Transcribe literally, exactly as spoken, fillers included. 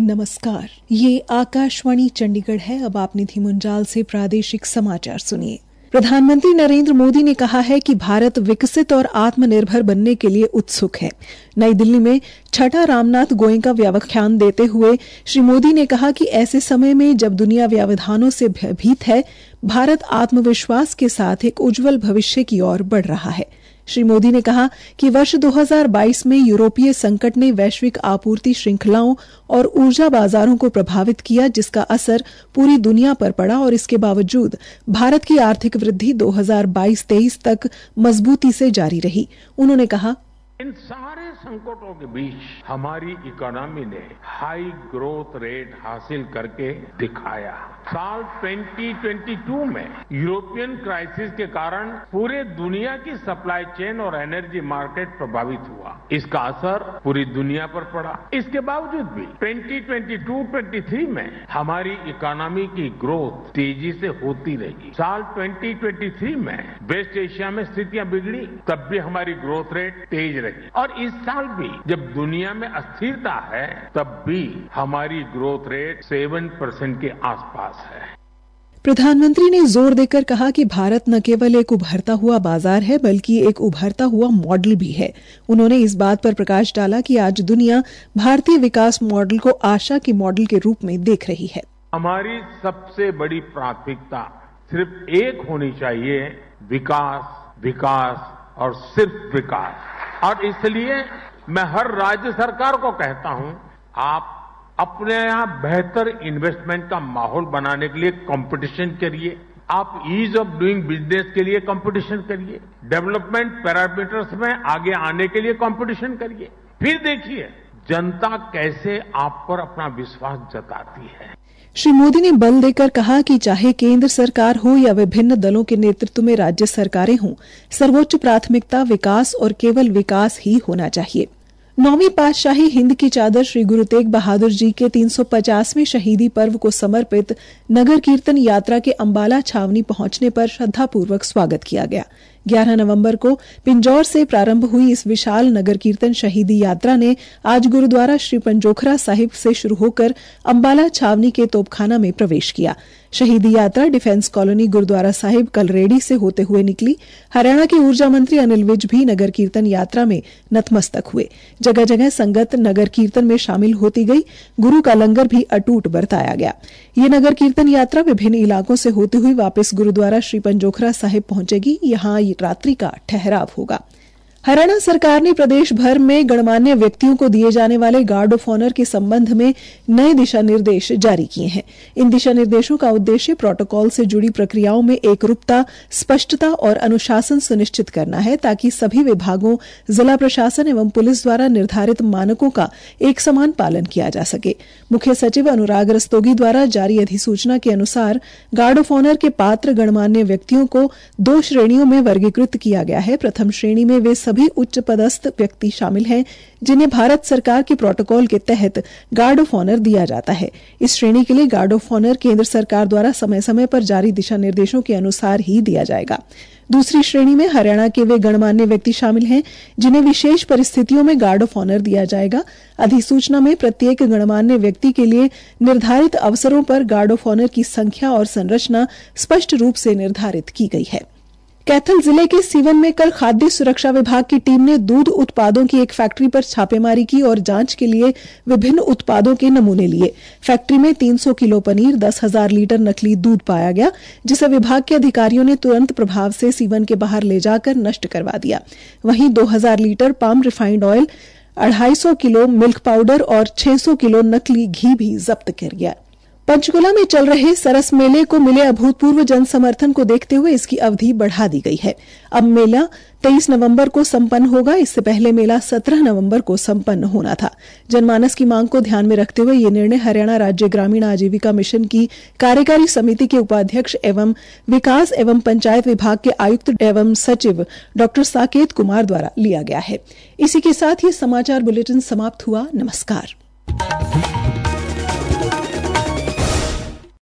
नमस्कार, ये आकाशवाणी चंडीगढ़ है। अब आप निधि मुंजाल से प्रादेशिक समाचार सुनिए। प्रधानमंत्री नरेंद्र मोदी ने कहा है कि भारत विकसित और आत्मनिर्भर बनने के लिए उत्सुक है। नई दिल्ली में छठा रामनाथ गोयनका व्याख्यान देते हुए श्री मोदी ने कहा कि ऐसे समय में जब दुनिया व्यवधानों से भयभीत है, भारत आत्मविश्वास के साथ एक उज्जवल भविष्य की ओर बढ़ रहा है। श्री मोदी ने कहा कि वर्ष दो हज़ार बाईस में यूरोपीय संकट ने वैश्विक आपूर्ति श्रृंखलाओं और ऊर्जा बाजारों को प्रभावित किया, जिसका असर पूरी दुनिया पर पड़ा और इसके बावजूद भारत की आर्थिक वृद्धि दो हज़ार बाईस तेईस तक मजबूती से जारी रही। उन्होंने कहा, इन सारे संकटों के बीच हमारी इकोनॉमी ने हाई ग्रोथ रेट हासिल करके दिखाया। साल दो हज़ार बाईस में यूरोपियन क्राइसिस के कारण पूरे दुनिया की सप्लाई चेन और एनर्जी मार्केट प्रभावित हुआ। इसका असर पूरी दुनिया पर पड़ा। इसके बावजूद भी दो हज़ार बाईस तेईस में हमारी इकोनॉमी की ग्रोथ तेजी से होती रही। साल दो हज़ार तेईस में वेस्ट एशिया में स्थितियां बिगड़ी, तब भी हमारी ग्रोथ रेट तेज रही। और इस साल भी जब दुनिया में अस्थिरता है, तब भी हमारी ग्रोथ रेट सात परसेंट के आसपास है। प्रधानमंत्री ने जोर देकर कहा कि भारत न केवल एक उभरता हुआ बाजार है, बल्कि एक उभरता हुआ मॉडल भी है। उन्होंने इस बात पर प्रकाश डाला कि आज दुनिया भारतीय विकास मॉडल को आशा के मॉडल के रूप में देख रही है। हमारी सबसे बड़ी प्राथमिकता सिर्फ एक होनी चाहिए, विकास, विकास और सिर्फ विकास। और इसलिए मैं हर राज्य सरकार को कहता हूं, आप अपने यहां बेहतर इन्वेस्टमेंट का माहौल बनाने के लिए कंपटीशन करिए। आप ईज ऑफ डूइंग बिजनेस के लिए कंपटीशन करिए। डेवलपमेंट पैरामीटर्स में आगे आने के लिए कंपटीशन करिए। फिर देखिए जनता कैसे आप पर अपना विश्वास जताती है। श्री मोदी ने बल देकर कहा कि चाहे केंद्र सरकार हो या विभिन्न दलों के नेतृत्व में राज्य सरकारें हों, सर्वोच्च प्राथमिकता विकास और केवल विकास ही होना चाहिए। नौवीं पातशाही हिंद की चादर श्री गुरु तेग बहादुर जी के तीन सौ पचासवें शहीदी पर्व को समर्पित नगर कीर्तन यात्रा के अंबाला छावनी पहुंचने पर श्रद्धापूर्वक स्वागत किया गया। ग्यारह नवंबर को पिंजौर से प्रारंभ हुई इस विशाल नगर कीर्तन शहीदी यात्रा ने आज गुरुद्वारा श्री पंजोखरा साहिब से शुरू होकर अंबाला छावनी के तोपखाना में प्रवेश किया। शहीदी यात्रा डिफेंस कॉलोनी गुरुद्वारा साहिब कलरेडी से होते हुए निकली। हरियाणा के ऊर्जा मंत्री अनिल विज भी नगर कीर्तन यात्रा में नतमस्तक हुए। जगह जगह संगत नगर कीर्तन में शामिल होती गई। गुरु का लंगर भी अटूट बरताया गया। ये नगर कीर्तन यात्रा विभिन्न इलाकों से होती हुई वापस गुरुद्वारा श्री पंजोखरा साहिब पहुंचेगी। यहाँ रात्रि का ठहराव होगा। हरियाणा सरकार ने प्रदेश भर में गणमान्य व्यक्तियों को दिए जाने वाले गार्ड ऑफ ऑनर के संबंध में नए दिशा निर्देश जारी किए हैं। इन दिशा निर्देशों का उद्देश्य प्रोटोकॉल से जुड़ी प्रक्रियाओं में एकरूपता, स्पष्टता और अनुशासन सुनिश्चित करना है, ताकि सभी विभागों, जिला प्रशासन एवं पुलिस द्वारा निर्धारित मानकों का एक समान पालन किया जा सके। मुख्य सचिव अनुराग रस्तोगी द्वारा जारी अधिसूचना के अनुसार गार्ड ऑफ ऑनर के पात्र गणमान्य व्यक्तियों को दो श्रेणियों में वर्गीकृत किया गया है। प्रथम श्रेणी में वे सभी उच्च पदस्थ व्यक्ति शामिल हैं जिन्हें भारत सरकार के प्रोटोकॉल के तहत गार्ड ऑफ ऑनर दिया जाता है। इस श्रेणी के लिए गार्ड ऑफ ऑनर केंद्र सरकार द्वारा समय समय पर जारी दिशा निर्देशों के अनुसार ही दिया जाएगा। दूसरी श्रेणी में हरियाणा के वे गणमान्य व्यक्ति शामिल हैं जिन्हें विशेष परिस्थितियों में गार्ड ऑफ ऑनर दिया जाएगा। अधिसूचना में प्रत्येक गणमान्य व्यक्ति के लिए निर्धारित अवसरों पर गार्ड ऑफ ऑनर की संख्या और संरचना स्पष्ट रूप से निर्धारित की गई है। कैथल जिले के सीवन में कल खाद्य सुरक्षा विभाग की टीम ने दूध उत्पादों की एक फैक्ट्री पर छापेमारी की और जांच के लिए विभिन्न उत्पादों के नमूने लिए। फैक्ट्री में तीन सौ किलो पनीर, दस हज़ार लीटर नकली दूध पाया गया, जिसे विभाग के अधिकारियों ने तुरंत प्रभाव से सीवन के बाहर ले जाकर नष्ट करवा दिया। वहीं दो हज़ार लीटर पाम रिफाइंड ऑयल, अढ़ाई सौ किलो मिल्क पाउडर और छह सौ किलो नकली घी भी जब्त कर गया। पंचकुला में चल रहे सरस मेले को मिले अभूतपूर्व जन समर्थन को देखते हुए इसकी अवधि बढ़ा दी गई है। अब मेला तेईस नवंबर को संपन्न होगा। इससे पहले मेला सत्रह नवंबर को संपन्न होना था। जनमानस की मांग को ध्यान में रखते हुए ये निर्णय हरियाणा राज्य ग्रामीण आजीविका मिशन की कार्यकारी समिति के उपाध्यक्ष एवं विकास एवं पंचायत विभाग के आयुक्त एवं सचिव डॉक्टर साकेत कुमार द्वारा लिया गया है। इसी के साथ ये समाचार बुलेटिन समाप्त हुआ। नमस्कार।